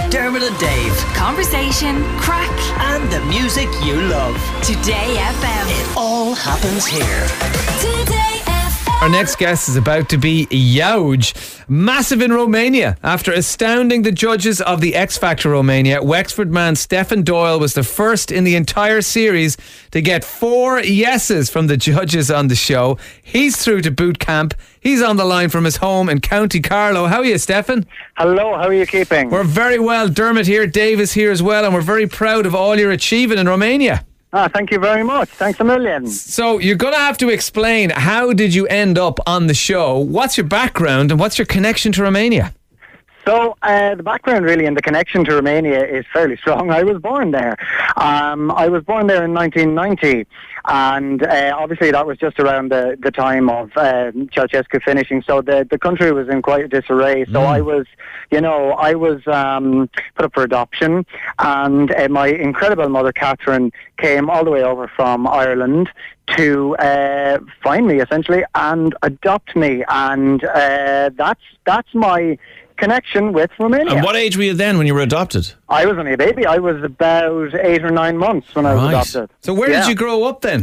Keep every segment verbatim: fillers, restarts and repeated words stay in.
Dermot and Dave. Conversation, crack, And the music you love. Today F M. It all happens here. Today F M. Our next guest is about to be huge. Massive in Romania. After astounding the judges of the X Factor Romania, Wexford man Stefan Doyle was the first in the entire series to get four yeses from the judges on the show. He's through to boot camp. He's on the line from his home in County Carlow. How are you, Stefan? Hello, how are you keeping? We're very well. Dermot here, Dave is here as well, and we're very proud of all you're achieving in Romania. Ah, thank you very much. Thanks a million. So you're going to have to explain, how did you end up on the show? What's your background and what's your connection to Romania? So uh, the background really and the connection to Romania is fairly strong. I was born there. Um, I was born there in nineteen ninety, and uh, obviously that was just around the, the time of uh, Ceausescu finishing. So the, the country was in quite a disarray. So mm. I was, you know, I was um, put up for adoption, and uh, my incredible mother Catherine came all the way over from Ireland to uh, find me essentially and adopt me, and uh, that's that's my connection with Romania. And what age were you then when you were adopted? I was only a baby. I was about eight or nine months when I was Right. adopted. So where Yeah. did you grow up then?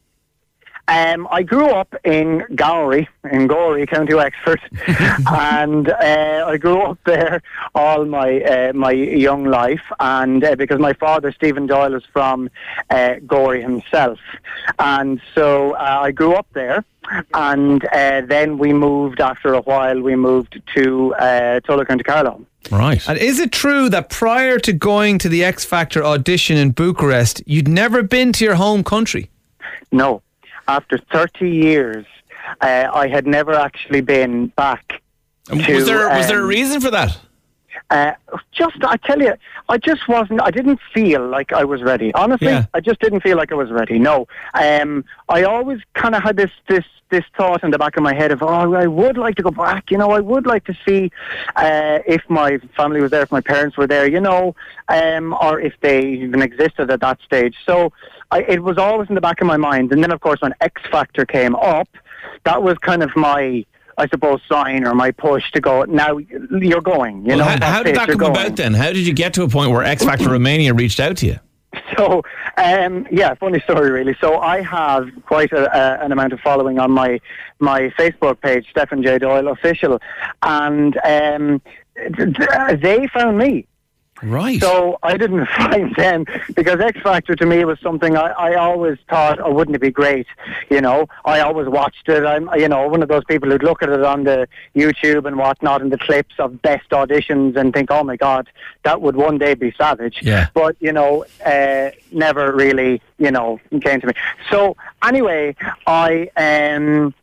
Um, I grew up in Gowrie, in Gorey, County Wexford, and uh, I grew up there all my uh, my young life. And uh, because my father, Stephen Doyle, is from uh, Gorey himself, and so uh, I grew up there. And uh, then we moved. After a while, we moved to uh, Tulla, County Carlow. Right. And is it true that prior to going to the X Factor audition in Bucharest, you'd never been to your home country? No. After thirty years, uh, I had never actually been back. And to, was there was there a um, reason for that? Uh, just, I tell you, I just wasn't, I didn't feel like I was ready. Honestly, Yeah. I just didn't feel like I was ready. No. Um, I always kind of had this, this, this thought in the back of my head of, oh, I would like to go back. You know, I would like to see uh, if my family was there, if my parents were there, you know, um, or if they even existed at that stage. So I, it was always in the back of my mind. And then, of course, when X Factor came up, that was kind of my, I suppose, sign or my push to go, now you're going, you Well, know. how, that's how did it, that you're come going. about then? How did you get to a point where X Factor Romania reached out to you? So, um, yeah, funny story really. So I have quite a, a, an amount of following on my my Facebook page, Stefan J. Doyle Official, and um, th- th- they found me. Right. So I didn't find them, because X Factor to me was something I, I always thought, oh, wouldn't it be great? You know, I always watched it. I'm, you know, one of those people who'd look at it on the YouTube and whatnot and the clips of best auditions and think, oh my God, that would one day be savage. Yeah. But, you know, uh, never really, you know, came to me. So anyway, I, um,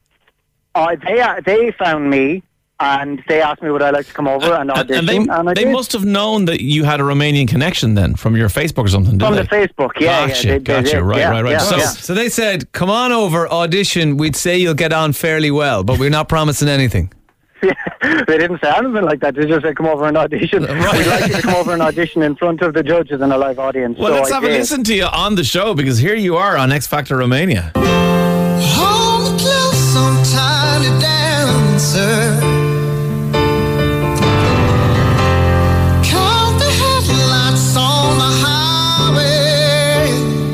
I they, they found me. And they asked me would I like to come over and And, audition, and they, and I they did. must have known that you had a Romanian connection then from your Facebook or something, did From they? the Facebook, yeah, Gotcha, yeah. They, gotcha, they did. right, yeah, right, right. Yeah, So- yeah. So they said, come on over, audition. We'd say you'll get on fairly well, but we're not promising anything. Yeah, they didn't say anything like that. They just said, come over and audition. Right. We'd like you to come over and audition in front of the judges in a live audience. Well, so let's I have did. a listen to you on the show, because here you are on X Factor Romania. Hold me close, I'm tiny dancer. Count the headlights on the highway.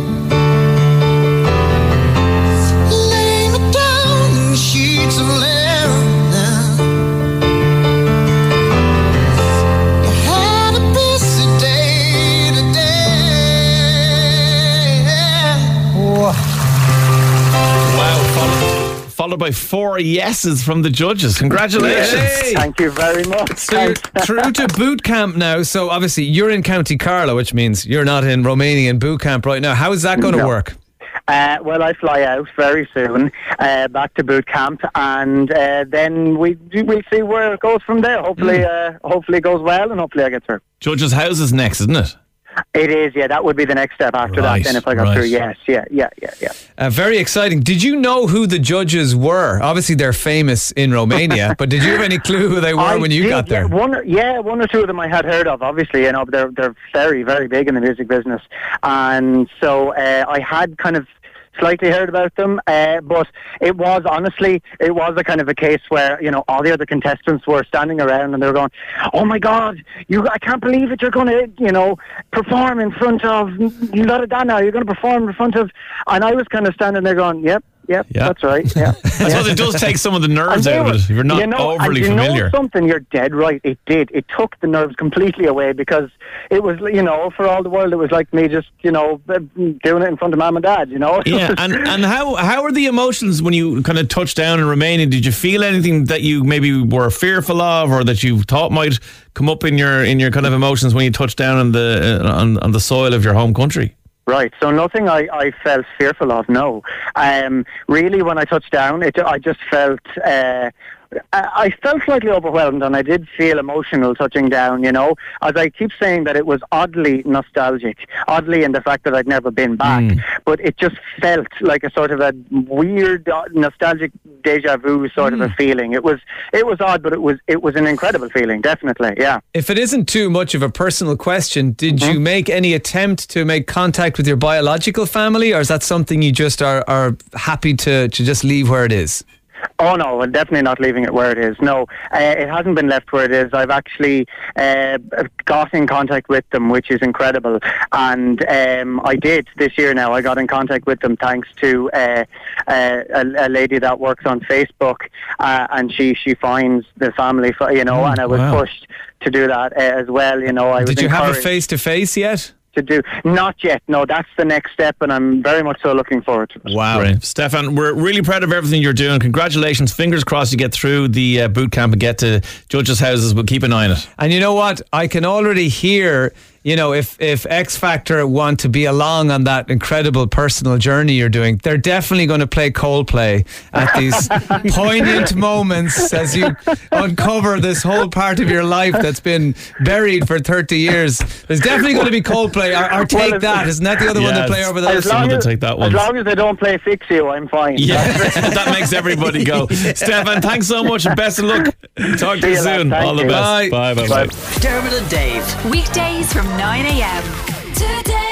Lay me down in the sheets of lemon. You had a busy day today. Wow. Followed, followed by four yeses from the judges. Congratulations. Hey. Thank you very much. So you're through to boot camp now. So obviously you're in County Carlow, which means you're not in Romanian boot camp right now. How is that going to No. work? Uh, well, I fly out very soon, uh, back to boot camp, and uh, then we we'll see where it goes from there. Hopefully, Mm. uh, hopefully it goes well, and hopefully I get through. Judges' houses next, isn't it? It is, yeah. That would be the next step after Right, that. Then, if I got right. through, yes, yeah, yeah, yeah, yeah. Uh, very exciting. Did you know who the judges were? Obviously they're famous in Romania, but did you have any clue who they were I when you did, got there? Yeah, one, yeah, one or two of them I had heard of. Obviously, you know, they're they're very very big in the music business, and so uh, I had kind of slightly heard about them, uh, but it was honestly, it was a kind of a case where, you know, all the other contestants were standing around and they were going, "Oh my God, you! I can't believe it! You're going to, you know, perform in front of Loredana. You're going to perform in front of," and I was kind of standing there going, "Yep." Yep, Yeah. that's right. Yeah, I suppose it does take some of the nerves And they out of were- it. You're not you know, overly and you familiar. know something, you're dead right. It did. It took the nerves completely away because it was, you know, for all the world, it was like me just, you know, doing it in front of mum and dad, you know. Yeah, and, and how how are the emotions when you kind of touched down in Romania? Did you feel anything that you maybe were fearful of, or that you thought might come up in your in your kind of emotions when you touched down on the uh, on, on the soil of your home country? Right, so nothing I, I felt fearful of, no. Um, really, when I touched down, it, I just felt... Uh, I I felt slightly overwhelmed, and I did feel emotional touching down, you know. As I keep saying that it was oddly nostalgic, oddly in the fact that I'd never been back, Mm. but it just felt like a sort of a weird, uh, nostalgic deja vu sort of a feeling. It was it was odd, but it was it was an incredible feeling, definitely, yeah. If it isn't too much of a personal question, did Mm-hmm. you make any attempt to make contact with your biological family, or is that something you just are, are happy to, to just leave where it is? Oh no, I'm definitely not leaving it where it is. No, uh, it hasn't been left where it is. I've actually uh, got in contact with them, which is incredible. And um, I did this year now. I got in contact with them thanks to uh, uh, a, a lady that works on Facebook, uh, and she, she finds the family, you know, and I was wow. pushed to do that uh, as well. You know, I was Did you have a encouraged face-to-face yet? to do. Not yet. No, that's the next step, and I'm very much so looking forward to it. Wow. Right. Stefan, we're really proud of everything you're doing. Congratulations. Fingers crossed you get through the uh, boot camp and get to judges' houses. We'll keep an eye on it. And you know what? I can already hear, you know, if, if X Factor want to be along on that incredible personal journey you're doing, they're definitely going to play Coldplay at these poignant moments as you uncover this whole part of your life that's been buried for thirty years. There's definitely going to be Coldplay. Or, or Take Well, That. Isn't that the other one they Yes. play over As there? long to as, take that as one. long as they don't play Fix You, I'm fine. Yeah, that makes everybody go. Stefan, thanks so much and best of luck. Talk to See you you, lad. soon. Thank All the you. best. Bye. Bye. Bye. Bye. Dermot and Dave. Weekdays from nine a.m. Today